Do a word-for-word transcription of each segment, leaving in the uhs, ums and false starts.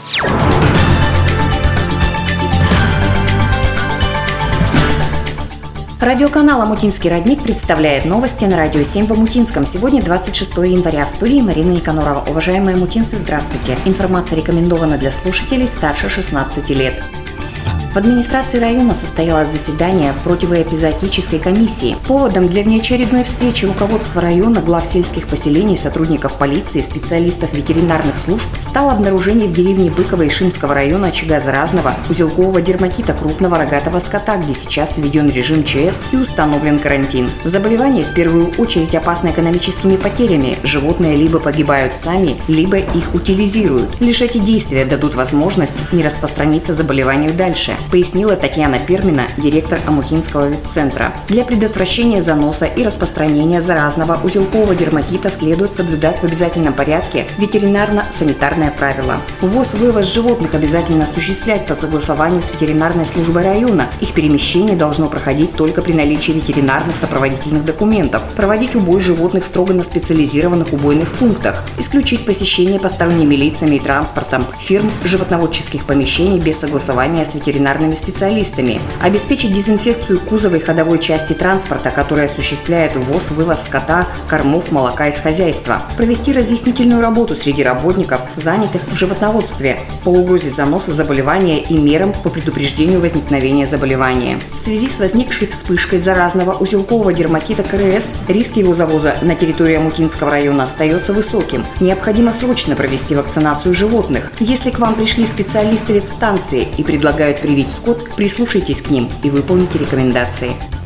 Радиоканал «Омутинский родник» представляет новости на Радио семь в Омутинском. Сегодня двадцать шестого января. В студии Марина Никонорова. Уважаемые омутинцы, здравствуйте. Информация рекомендована для слушателей старше шестнадцати лет. В администрации района состоялось заседание противоэпизоотической комиссии. Поводом для внеочередной встречи руководства района, глав сельских поселений, сотрудников полиции, специалистов ветеринарных служб стало обнаружение в деревне Быково Ишимского района очага заразного узелкового дерматита крупного рогатого скота, где сейчас введен режим ЧС и установлен карантин. Заболевание в первую очередь опасно экономическими потерями. Животные либо погибают сами, либо их утилизируют. Лишь эти действия дадут возможность не распространиться заболеванию дальше, пояснила Татьяна Пермина, директор Омутинского ветцентра. Для предотвращения заноса и распространения заразного узелкового дерматита следует соблюдать в обязательном порядке ветеринарно-санитарные правила. Ввоз-вывоз животных обязательно осуществлять по согласованию с ветеринарной службой района. Их перемещение должно проходить только при наличии ветеринарных сопроводительных документов. Проводить убой животных строго на специализированных убойных пунктах. Исключить посещение посторонними лицами и транспортом фирм животноводческих помещений без согласования с ветеринарной специалистами, обеспечить дезинфекцию кузова и ходовой части транспорта, который осуществляет ввоз-вывоз скота, кормов, молока из хозяйства, провести разъяснительную работу среди работников, занятых в животноводстве, по угрозе заноса заболевания и мерам по предупреждению возникновения заболевания. В связи с возникшей вспышкой заразного узелкового дерматита КРС риск его завоза на территорию Омутинского района остается высоким. Необходимо срочно провести вакцинацию животных. Если к вам пришли специалисты ветстанции и предлагают привить скот, прислушайтесь к ним и выполните рекомендации.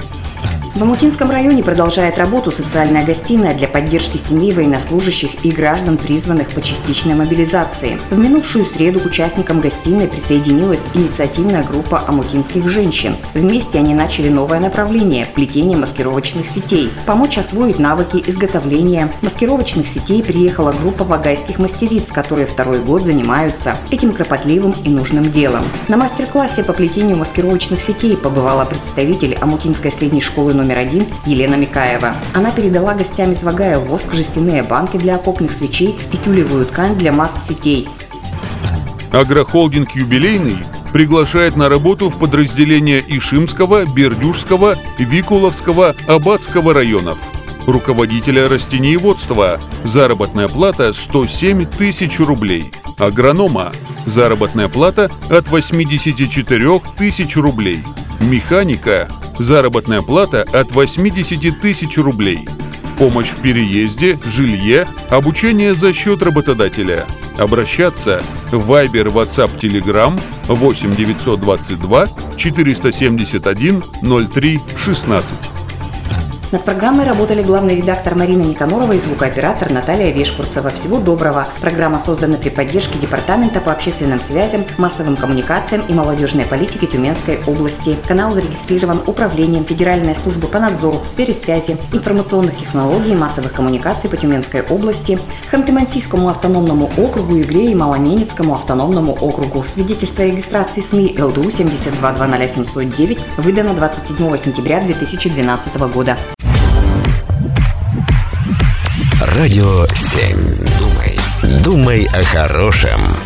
В Омутинском районе продолжает работу социальная гостиная для поддержки семей военнослужащих и граждан, призванных по частичной мобилизации. В минувшую среду к участникам гостиной присоединилась инициативная группа омутинских женщин. Вместе они начали новое направление – плетение маскировочных сетей. Помочь освоить навыки изготовления маскировочных сетей приехала группа вагайских мастериц, которые второй год занимаются этим кропотливым и нужным делом. На мастер-классе по плетению маскировочных сетей побывала представитель Омутинской средней школы номер номер один Елена Микаева. Она передала гостям из Вагая воск, жестяные банки для окопных свечей и тюлевую ткань для масс-сетей. Агрохолдинг «Юбилейный» приглашает на работу в подразделения Ишимского, Бердюжского, Викуловского, Аббатского районов. Руководителя растениеводства. Заработная плата сто семь тысяч рублей. Агронома. Заработная плата от восемьдесят четыре тысячи рублей. Механика. Заработная плата от восемьдесят тысяч рублей. Помощь в переезде, жилье, обучение за счет работодателя. Обращаться в Viber, WhatsApp, Telegram восемь девятьсот двадцать два четыреста семьдесят один ноль три шестнадцать. Над программой работали главный редактор Марина Никонорова и звукооператор Наталья Вешкурцева. Всего доброго. Программа создана при поддержке Департамента по общественным связям, массовым коммуникациям и молодежной политике Тюменской области. Канал зарегистрирован Управлением Федеральной службы по надзору в сфере связи, информационных технологий и массовых коммуникаций по Тюменской области, Ханты-Мансийскому автономному округу, Игре и Маломенецкому автономному округу. Свидетельство о регистрации СМИ ЛДУ семьдесят два двадцать ноль семьсот девять выдано двадцать седьмого сентября две тысячи двенадцатого года. Радио семь. Думай, думай о хорошем.